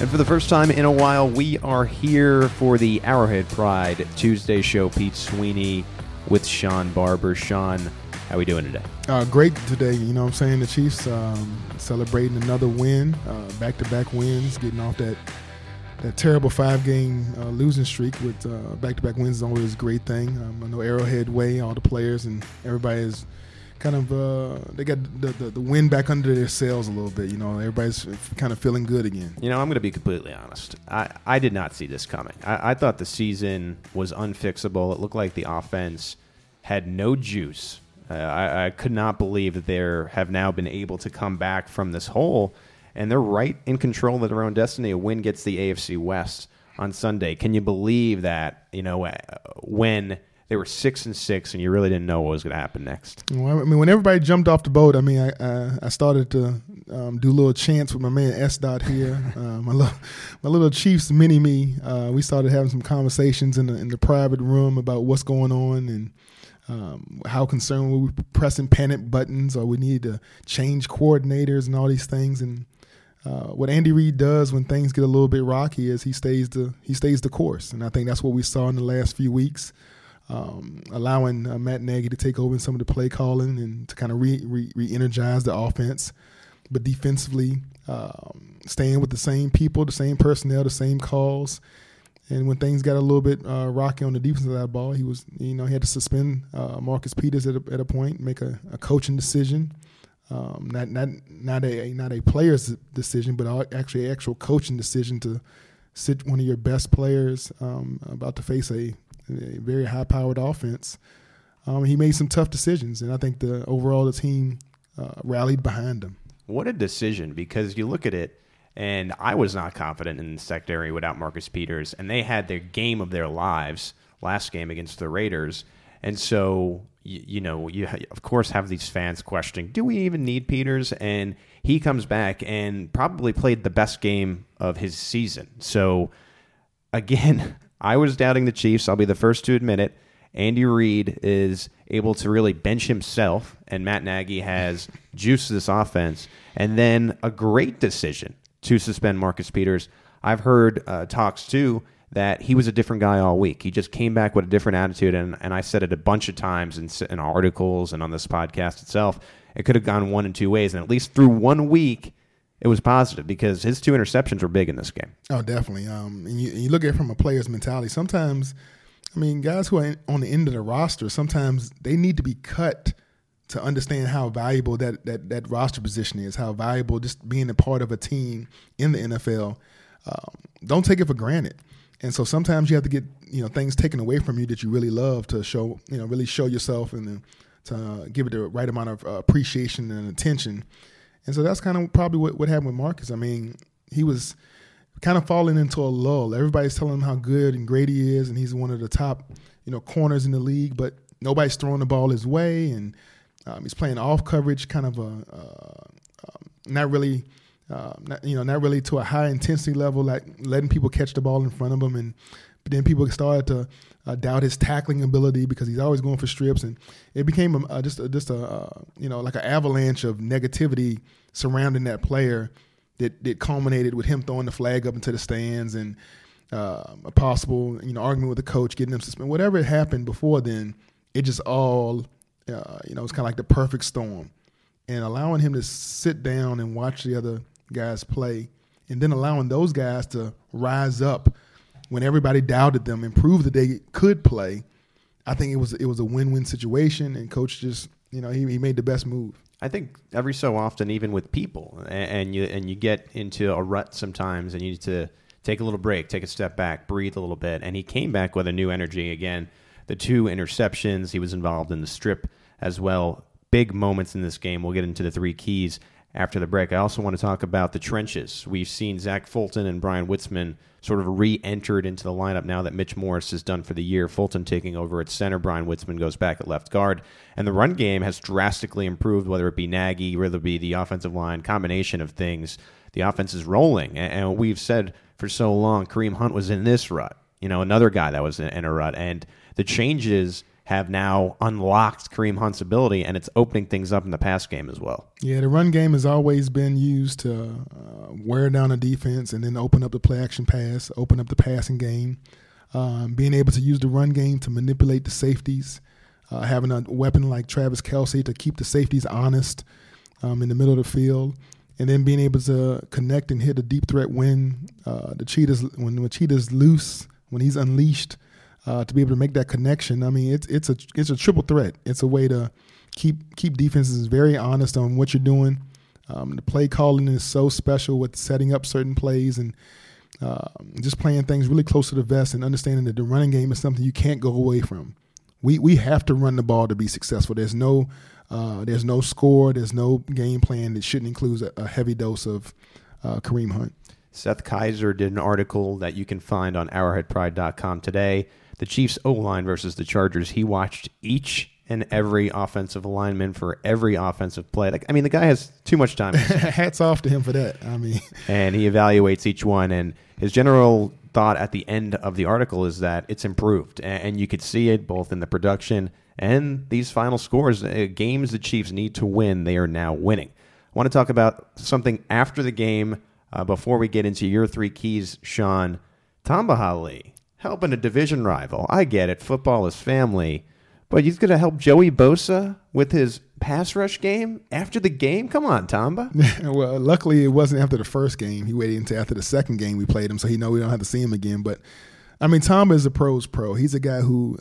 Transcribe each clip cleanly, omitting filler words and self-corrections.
And for the first time in a while, we are here for the Arrowhead Pride Tuesday show. Pete Sweeney with Sean Barber. Sean, how are we doing today? Great today. You know what I'm saying? The Chiefs celebrating another win, back-to-back wins, getting off that terrible 5-game losing streak with back-to-back wins is always a great thing. I know Arrowhead Way, all the players and everybody is kind of they got the wind back under their sails a little bit. You know, everybody's kind of feeling good again. You know, I'm going to be completely honest. I did not see this coming. I thought the season was unfixable. It looked like the offense had no juice. I could not believe that they have now been able to come back from this hole, and they're right in control of their own destiny. A win gets the AFC West on Sunday. Can you believe that, you know, when they were 6-6 and you really didn't know what was going to happen next? Well, I mean, when everybody jumped off the boat, I mean, I started to do little chants with my man S. Dot here, my little Chiefs mini-me. We started having some conversations in the private room about what's going on and how concerned we were pressing panic buttons, or we needed to change coordinators and all these things. And what Andy Reid does when things get a little bit rocky is he stays the course. And I think that's what we saw in the last few weeks, allowing Matt Nagy to take over some of the play calling and to kind of re-energize the offense, but defensively staying with the same people, the same personnel, the same calls. And when things got a little bit rocky on the defensive side of the ball, he had to suspend Marcus Peters at a point, make a coaching decision, not a player's decision, but actually an actual coaching decision to sit one of your best players about to face a very high-powered offense. He made some tough decisions, and I think overall the team rallied behind him. What a decision, because you look at it, and I was not confident in the secondary without Marcus Peters, and they had their game of their lives last game against the Raiders. And so, you of course have these fans questioning, do we even need Peters? And he comes back and probably played the best game of his season. So, again, I was doubting the Chiefs. I'll be the first to admit it. Andy Reid is able to really bench himself, and Matt Nagy has juiced this offense. And then a great decision to suspend Marcus Peters. I've heard talks, too, that he was a different guy all week. He just came back with a different attitude, and I said it a bunch of times in articles and on this podcast itself. It could have gone one in two ways, and at least through 1 week, it was positive because his 2 interceptions were big in this game. Oh, definitely. And you look at it from a player's mentality. Sometimes, I mean, guys who are on the end of the roster, sometimes they need to be cut to understand how valuable that roster position is, how valuable just being a part of a team in the NFL. Don't take it for granted. And so sometimes you have to get, things taken away from you that you really love to show, really show yourself and to give it the right amount of appreciation and attention. And so that's kind of probably what happened with Marcus. I mean, he was kind of falling into a lull. Everybody's telling him how good and great he is, and he's one of the top, corners in the league, but nobody's throwing the ball his way, and he's playing off coverage, kind of not really to a high intensity level, like letting people catch the ball in front of him. But then people started to doubt his tackling ability because he's always going for strips, and it became just like an avalanche of negativity surrounding that player that culminated with him throwing the flag up into the stands and a possible argument with the coach, getting him suspended. Whatever happened before then, it just all it's kind of like the perfect storm. And allowing him to sit down and watch the other guys play, and then allowing those guys to rise up when everybody doubted them and prove that they could play, I think it was a win-win situation, and coach just he made the best move. I think every so often, even with people, and you get into a rut sometimes, and you need to take a little break, take a step back, breathe a little bit, and he came back with a new energy again. The 2 interceptions, he was involved in the strip as well. Big moments in this game. We'll get into the 3 keys after the break. I also want to talk about the trenches. We've seen Zach Fulton and Brian Witzman sort of re-entered into the lineup now that Mitch Morse is done for the year. Fulton taking over at center. Brian Witzman goes back at left guard. And the run game has drastically improved, whether it be Nagy, whether it be the offensive line, combination of things. The offense is rolling. And we've said for so long, Kareem Hunt was in this rut. Another guy that was in a rut. And the changes have now unlocked Kareem Hunt's ability, and it's opening things up in the pass game as well. Yeah, the run game has always been used to wear down a defense and then open up the play-action pass, open up the passing game. Being able to use the run game to manipulate the safeties, having a weapon like Travis Kelce to keep the safeties honest in the middle of the field, and then being able to connect and hit a deep threat when the cheetah's loose, when he's unleashed, to be able to make that connection. I mean, it's a triple threat. It's a way to keep defenses very honest on what you're doing. The play calling is so special with setting up certain plays and just playing things really close to the vest and understanding that the running game is something you can't go away from. We have to run the ball to be successful. There's no score. There's no game plan that shouldn't include a heavy dose of Kareem Hunt. Seth Kaiser did an article that you can find on arrowheadpride.com today. The Chiefs O-line versus the Chargers. He watched each and every offensive lineman for every offensive play. The guy has too much time. Hats off to him for that. And he evaluates each one. And his general thought at the end of the article is that it's improved. And you could see it both in the production and these final scores. Games the Chiefs need to win, they are now winning. I want to talk about something after the game before we get into your three keys, Sean. Tamba Hali helping a division rival. I get it. Football is family. But he's going to help Joey Bosa with his pass rush game after the game? Come on, Tamba. Well, luckily it wasn't after the first game. He waited until after the second game we played him, so he know we don't have to see him again. But, Tamba is a pro's pro. He's a guy who,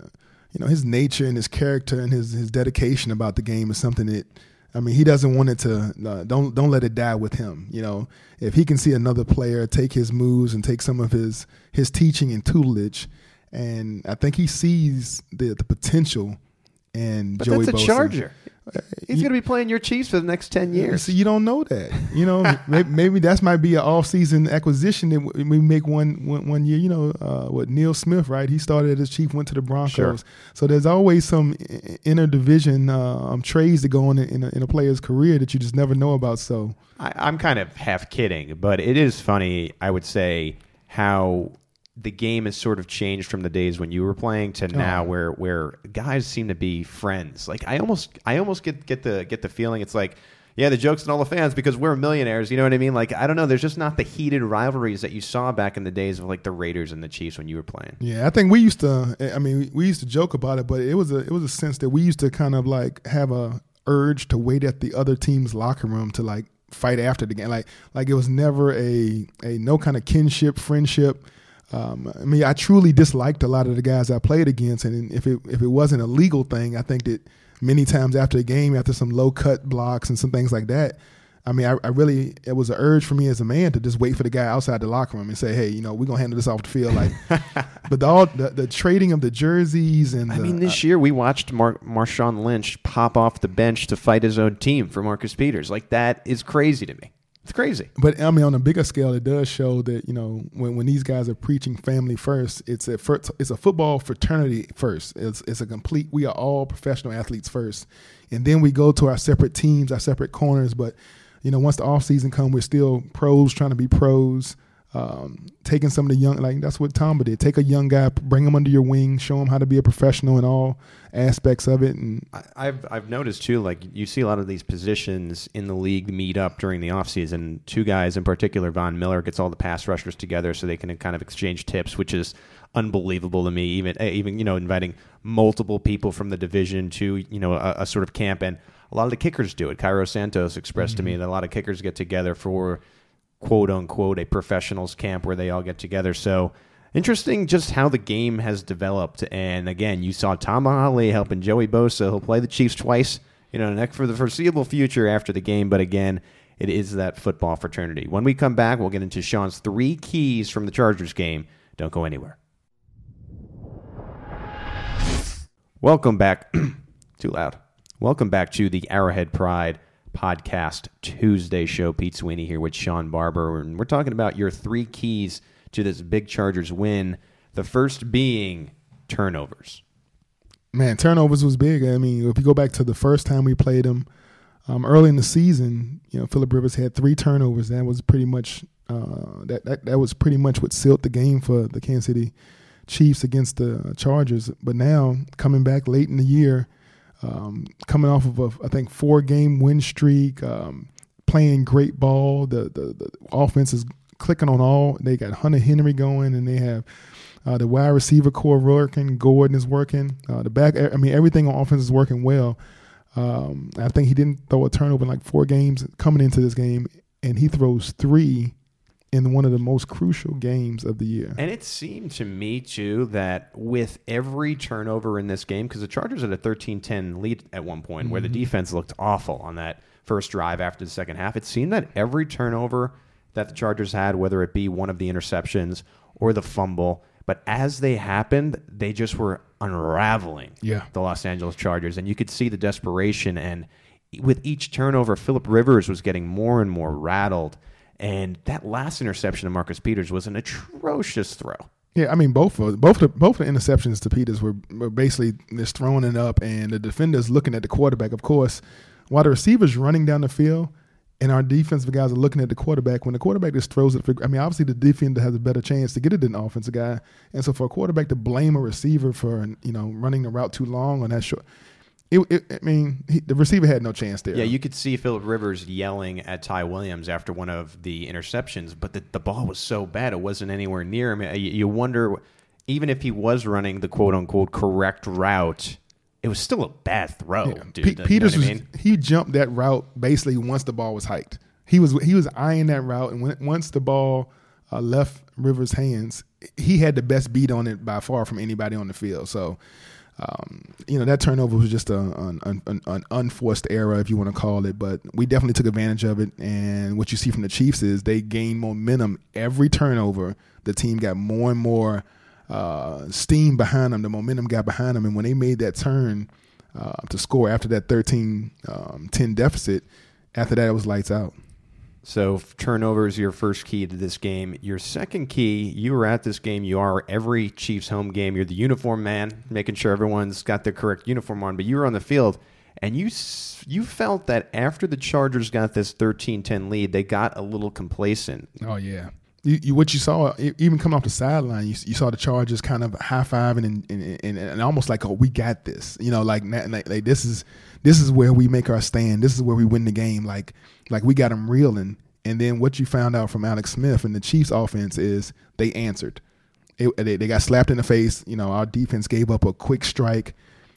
his nature and his character and his dedication about the game is something that, he doesn't want it to don't let it die with him. If he can see another player take his moves and take some of his teaching and tutelage, and I think he sees the potential in Joey Bosa. But that's a Charger. He's going to be playing your Chiefs for the next 10 years. So you don't know that. Maybe that might be an off-season acquisition that we make one year. What Neil Smith, right? He started as Chief, went to the Broncos. Sure. So there's always some inter-division trades that go on in a player's career that you just never know about. So I'm kind of half kidding, but it is funny, I would say, how the game has sort of changed from the days when you were playing to now, where guys seem to be friends. Like I almost get the feeling it's like, yeah, the joke's on all the fans because we're millionaires. You know what I mean? Like I don't know. There's just not the heated rivalries that you saw back in the days of like the Raiders and the Chiefs when you were playing. Yeah, I think we used to joke about it, but it was a sense that we used to kind of like have a urge to wait at the other team's locker room to like fight after the game. Like it was never a no kind of kinship, friendship. I truly disliked a lot of the guys I played against, and if it wasn't a legal thing, I think that many times after the game, after some low cut blocks and some things like that, it was an urge for me as a man to just wait for the guy outside the locker room and say, hey, we're gonna handle this off the field. Like, but the trading of the jerseys and this year we watched Marshawn Lynch pop off the bench to fight his own team for Marcus Peters. Like that is crazy to me. It's crazy. But on a bigger scale, it does show that when these guys are preaching family first, it's a football fraternity first. It's a complete. We are all professional athletes first, and then we go to our separate teams, our separate corners. But once the off season comes, we're still pros trying to be pros. Taking some of the young, like that's what Tamba did. Take a young guy, bring him under your wing, show him how to be a professional in all aspects of it. And I've noticed too, like you see a lot of these positions in the league meet up during the offseason. Two guys in particular, Von Miller gets all the pass rushers together so they can kind of exchange tips, which is unbelievable to me. Even inviting multiple people from the division to a sort of camp, and a lot of the kickers do it. Cairo Santos expressed to me that a lot of kickers get together for quote unquote a professionals camp where they all get together. So interesting just how the game has developed. And again, you saw Tamba Hali helping Joey Bosa. He'll play the Chiefs twice, for the foreseeable future after the game. But again, it is that football fraternity. When we come back, we'll get into Sean's three keys from the Chargers game. Don't go anywhere. Welcome back. Too loud. Welcome back to the Arrowhead Pride Podcast Tuesday show. Pete Sweeney here with Sean Barber, and we're talking about your three keys to this big Chargers win. The first being turnovers. Man, turnovers was big. If you go back to the first time we played them early in the season, Phillip Rivers had 3 turnovers. That was pretty much that was pretty much what sealed the game for the Kansas City Chiefs against the Chargers, but now coming back late in the year, coming off of I think 4-game win streak, playing great ball. The offense is clicking on all. They got Hunter Henry going, and they have the wide receiver core working. Gordon is working. The back, everything on offense is working well. I think he didn't throw a turnover in like 4 games coming into this game, and he throws 3 in one of the most crucial games of the year. And it seemed to me, too, that with every turnover in this game, because the Chargers had a 13-10 lead at one point where the defense looked awful on that first drive after the second half, it seemed that every turnover that the Chargers had, whether it be one of the interceptions or the fumble, but as they happened, they just were unraveling the Los Angeles Chargers. And you could see the desperation. And with each turnover, Phillip Rivers was getting more and more rattled. And that last interception of Marcus Peters was an atrocious throw. Yeah, I mean, both the interceptions to Peters were basically just throwing it up, and the defenders looking at the quarterback. Of course, while the receiver's running down the field, and our defensive guys are looking at the quarterback, when the quarterback just throws it, obviously the defender has a better chance to get it than the offensive guy. And so for a quarterback to blame a receiver for running the route too long on that short, the receiver had no chance there. Yeah, you could see Phillip Rivers yelling at Ty Williams after one of the interceptions, but the ball was so bad it wasn't anywhere near him. You wonder, even if he was running the quote-unquote correct route, it was still a bad throw, dude. Peters he jumped that route basically once the ball was hiked. He was eyeing that route, and once the ball left Rivers' hands, he had the best beat on it by far from anybody on the field. So, that turnover was just an unforced error, if you want to call it, but we definitely took advantage of it. And what you see from the Chiefs is they gained momentum every turnover. The team got more and more steam behind them. The momentum got behind them, and when they made that turn to score after that 13-10 deficit, after that it was lights out. So turnover is your first key to this game. Your second key, you were at this game. You are every Chiefs home game. You're the uniform man, making sure everyone's got their correct uniform on. But you were on the field, and you felt that after the Chargers got this 13-10 lead, they got a little complacent. Oh, yeah. What you saw, even coming off the sideline, you saw the Chargers kind of high-fiving and almost like, oh, we got this. Like this is where we make our stand. This is where we win the game. Like we got them reeling. And then what you found out from Alex Smith and the Chiefs offense is they answered. They got slapped in the face. Our defense gave up a quick strike.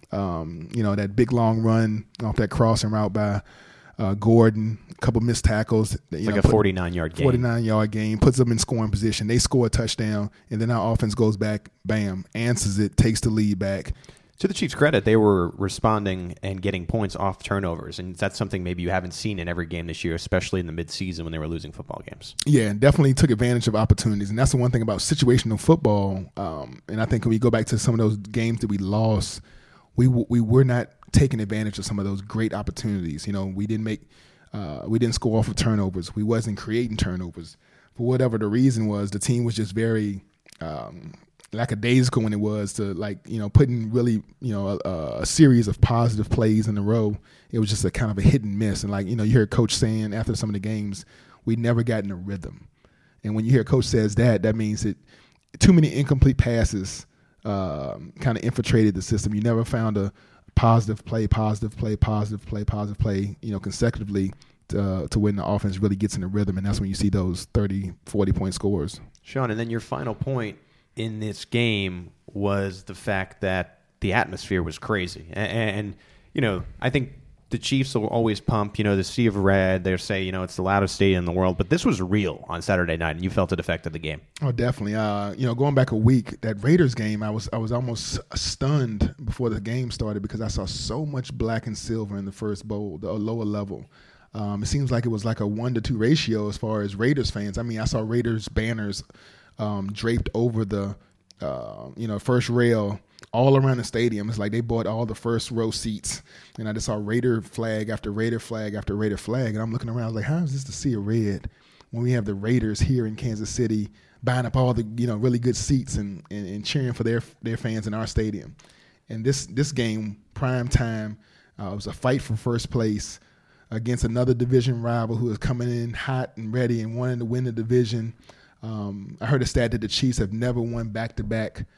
That big long run off that crossing route by Gordon, a couple missed tackles. Like a 49-yard game. 49-yard game, puts them in scoring position. They score a touchdown, and then our offense goes back, bam, answers it, takes the lead back. To the Chiefs' credit, they were responding and getting points off turnovers, and that's something maybe you haven't seen in every game this year, especially in the midseason when they were losing football games. Yeah, definitely took advantage of opportunities, and that's the one thing about situational football. And I think when we go back to some of those games that we lost, we were not taking advantage of some of those great opportunities. We didn't score off of turnovers. We wasn't creating turnovers. For whatever the reason was, the team was just very lackadaisical when it was to putting really a series of positive plays in a row. It was just a kind of a hit and miss. And you hear Coach saying after some of the games, we never got in a rhythm. And when you hear Coach says that means that too many incomplete passes kind of infiltrated the system. You never found a positive play, consecutively to when the offense really gets in a rhythm, and that's when you see those 30, 40-point scores. Sean, and then your final point in this game was the fact that the atmosphere was crazy. And I think the Chiefs will always pump, the Sea of Red. They'll say, it's the loudest stadium in the world. But this was real on Saturday night, and you felt it affected the game. Oh, definitely. Going back a week, that Raiders game, I was almost stunned before the game started because I saw so much black and silver in the first bowl, the lower level. It seems like it was like a 1-to-2 ratio as far as Raiders fans. I mean, I saw Raiders banners draped over the first rail all around the stadium. It's like they bought all the first row seats, and I just saw Raider flag after Raider flag after Raider flag, and I'm looking around like, how is this the Sea of Red when we have the Raiders here in Kansas City buying up all the really good seats and cheering for their fans in our stadium? And this game, prime time, it was a fight for first place against another division rival who is coming in hot and ready and wanting to win the division. I heard a stat that the Chiefs have never won back-to-back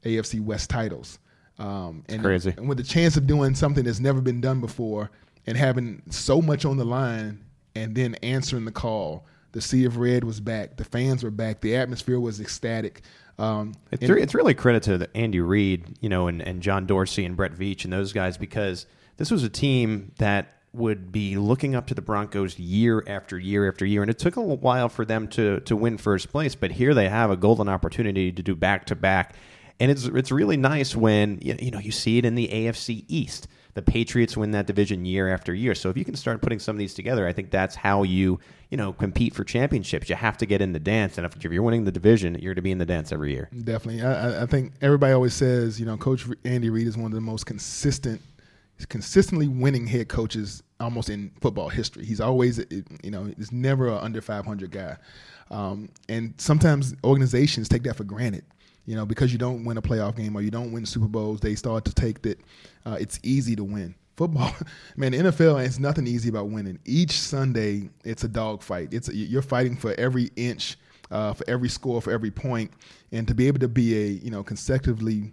AFC West titles. And crazy. And with the chance of doing something that's never been done before and having so much on the line and then answering the call. The Sea of Red was back. The fans were back. The atmosphere was ecstatic. It's really credit to Andy Reid, and John Dorsey and Brett Veach and those guys, because this was a team that would be looking up to the Broncos year after year after year, and it took a little while for them to win first place. But here they have a golden opportunity to do back-to-back, and it's really nice when you see it in the AFC East. The Patriots win that division year after year. So if you can start putting some of these together, I think that's how you compete for championships. You have to get in the dance, and if you're winning the division, you're going to be in the dance every year. Definitely. I think everybody always says, Coach Andy Reid is one of the most consistently winning head coaches almost in football history. He's always, he's never an under 500 guy. And sometimes organizations take that for granted. Because you don't win a playoff game or you don't win Super Bowls, they start to take that it's easy to win. Football, man, the NFL, it's nothing easy about winning. Each Sunday, it's a dogfight. You're fighting for every inch, for every score, for every point, and to be able to be consecutively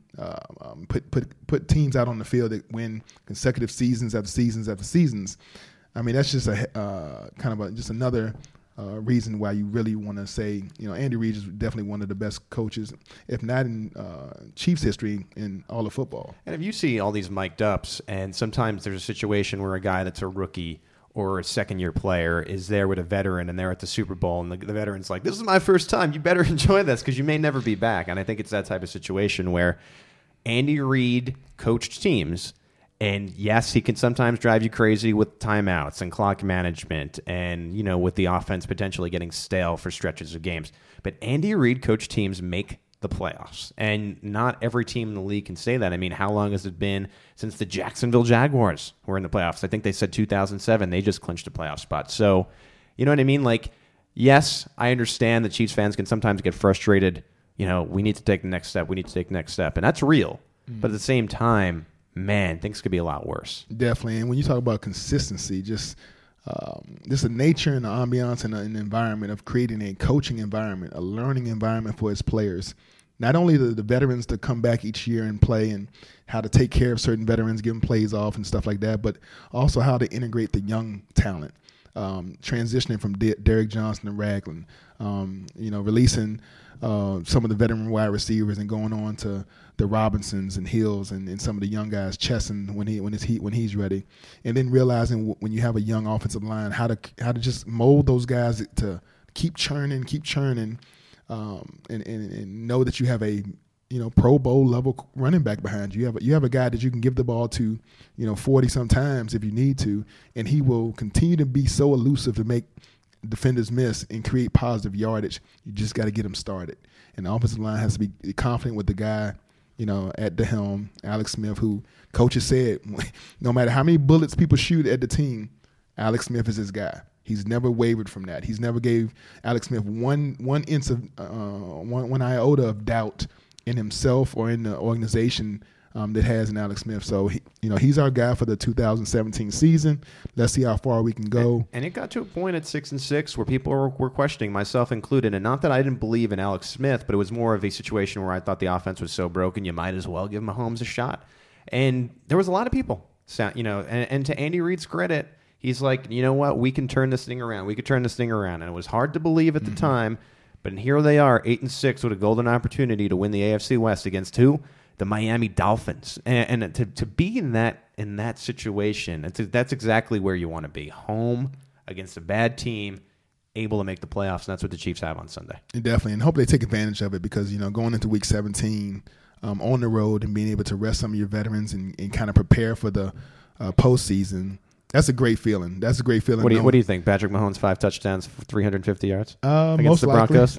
put teams out on the field that win consecutive seasons after seasons after seasons. I mean, that's just just another reason why you really want to say, Andy Reid is definitely one of the best coaches, if not in Chiefs history, in all of football. And if you see all these mic'd ups, and sometimes there's a situation where a guy that's a rookie or a second-year player is there with a veteran, and they're at the Super Bowl, and the veteran's like, this is my first time. You better enjoy this because you may never be back. And I think it's that type of situation where Andy Reid coached teams. And yes, he can sometimes drive you crazy with timeouts and clock management and, with the offense potentially getting stale for stretches of games. But Andy Reid coached teams make the playoffs. And not every team in the league can say that. I mean, how long has it been since the Jacksonville Jaguars were in the playoffs? I think they said 2007. They just clinched a playoff spot. So, you know what I mean? Like, yes, I understand that Chiefs fans can sometimes get frustrated. We need to take the next step. We need to take the next step. And that's real. But at the same time, man, things could be a lot worse. Definitely. And when you talk about consistency, just the nature and the ambiance and an environment of creating a coaching environment, a learning environment for his players. Not only the veterans to come back each year and play and how to take care of certain veterans, give them plays off and stuff like that, but also how to integrate the young talent, transitioning from Derek Johnson to Ragland, releasing some of the veteran wide receivers and going on to the Robinsons and Hills and some of the young guys, Chesson when he's ready, and then realizing when you have a young offensive line how to just mold those guys to keep churning, and know that you have a Pro Bowl level running back behind you. You have a guy that you can give the ball to 40 sometimes if you need to, and he will continue to be so elusive to make defenders miss and create positive yardage. You just got to get him started, and the offensive line has to be confident with the guy at the helm, Alex Smith, who coaches said no matter how many bullets people shoot at the team, Alex Smith is his guy. He's never wavered from that. He's never gave Alex Smith one inch of one iota of doubt in himself or in the organization that has in Alex Smith. So he's our guy for the 2017 season. Let's see how far we can go. And it got to a point at 6-6 where people were questioning, myself included, and not that I didn't believe in Alex Smith, but it was more of a situation where I thought the offense was so broken, you might as well give Mahomes a shot. And there was a lot of people, and to Andy Reid's credit, he's like, you know what, we can turn this thing around. We could turn this thing around. And it was hard to believe at the time, but here they are, 8-6 with a golden opportunity to win the AFC West against who? The Miami Dolphins. And to be in that situation, that's exactly where you want to be. Home against a bad team, able to make the playoffs, and that's what the Chiefs have on Sunday. Definitely, and hope they take advantage of it because, going into Week 17 on the road and being able to rest some of your veterans and kind of prepare for the postseason, that's a great feeling. What do you think? Patrick Mahomes, 5 touchdowns, 350 yards most against the Broncos.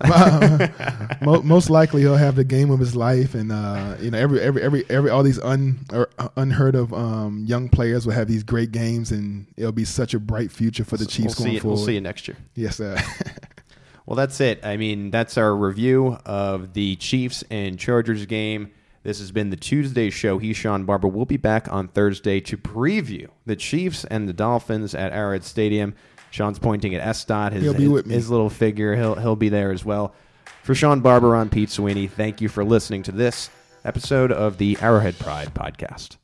Most likely, he'll have the game of his life, and every all these unheard of young players will have these great games, and it'll be such a bright future for the Chiefs going forward. We'll see you next year. Yes, sir. Well, that's it. I mean, that's our review of the Chiefs and Chargers game. This has been the Tuesday show. He's Sean Barber. We'll be back on Thursday to preview the Chiefs and the Dolphins at Arrowhead Stadium. Sean's pointing at SDOT, his little figure. He'll be there as well. For Sean Barber, I'm Pete Sweeney. Thank you for listening to this, episode of the Arrowhead Pride podcast.